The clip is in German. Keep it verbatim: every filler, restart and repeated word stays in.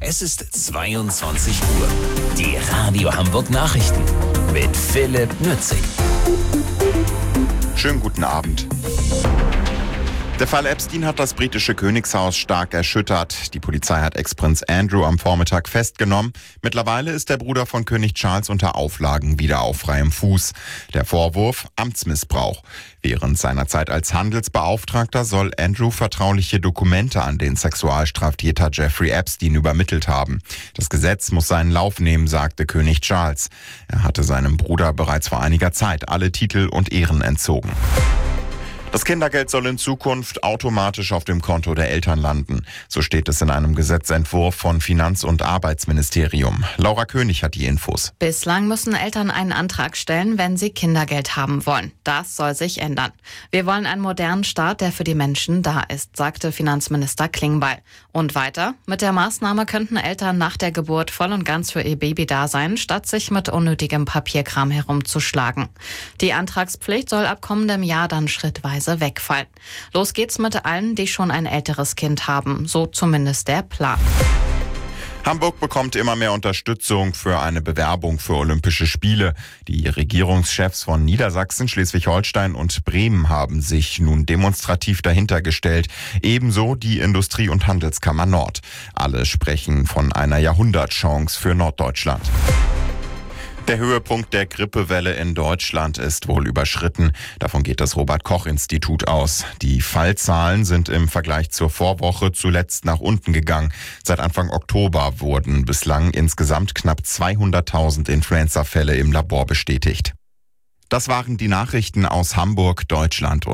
Es ist zweiundzwanzig Uhr. Die Radio Hamburg Nachrichten mit Philipp Nützig. Schönen guten Abend. Der Fall Epstein hat das britische Königshaus stark erschüttert. Die Polizei hat Ex-Prinz Andrew am Vormittag festgenommen. Mittlerweile ist der Bruder von König Charles unter Auflagen wieder auf freiem Fuß. Der Vorwurf: Amtsmissbrauch. Während seiner Zeit als Handelsbeauftragter soll Andrew vertrauliche Dokumente an den Sexualstraftäter Jeffrey Epstein übermittelt haben. Das Gesetz muss seinen Lauf nehmen, sagte König Charles. Er hatte seinem Bruder bereits vor einiger Zeit alle Titel und Ehren entzogen. Das Kindergeld soll in Zukunft automatisch auf dem Konto der Eltern landen. So steht es in einem Gesetzentwurf von Finanz- und Arbeitsministerium. Laura König hat die Infos. Bislang müssen Eltern einen Antrag stellen, wenn sie Kindergeld haben wollen. Das soll sich ändern. Wir wollen einen modernen Staat, der für die Menschen da ist, sagte Finanzminister Klingbeil. Und weiter: Mit der Maßnahme könnten Eltern nach der Geburt voll und ganz für ihr Baby da sein, statt sich mit unnötigem Papierkram herumzuschlagen. Die Antragspflicht soll ab kommendem Jahr dann schrittweise wegfallen. Los geht's mit allen, die schon ein älteres Kind haben, so zumindest der Plan. Hamburg bekommt immer mehr Unterstützung für eine Bewerbung für Olympische Spiele. Die Regierungschefs von Niedersachsen, Schleswig-Holstein und Bremen haben sich nun demonstrativ dahinter gestellt. Ebenso die Industrie- und Handelskammer Nord. Alle sprechen von einer Jahrhundertchance für Norddeutschland. Der Höhepunkt der Grippewelle in Deutschland ist wohl überschritten. Davon geht das Robert-Koch-Institut aus. Die Fallzahlen sind im Vergleich zur Vorwoche zuletzt nach unten gegangen. Seit Anfang Oktober wurden bislang insgesamt knapp zweihunderttausend Influenza-Fälle im Labor bestätigt. Das waren die Nachrichten aus Hamburg, Deutschland und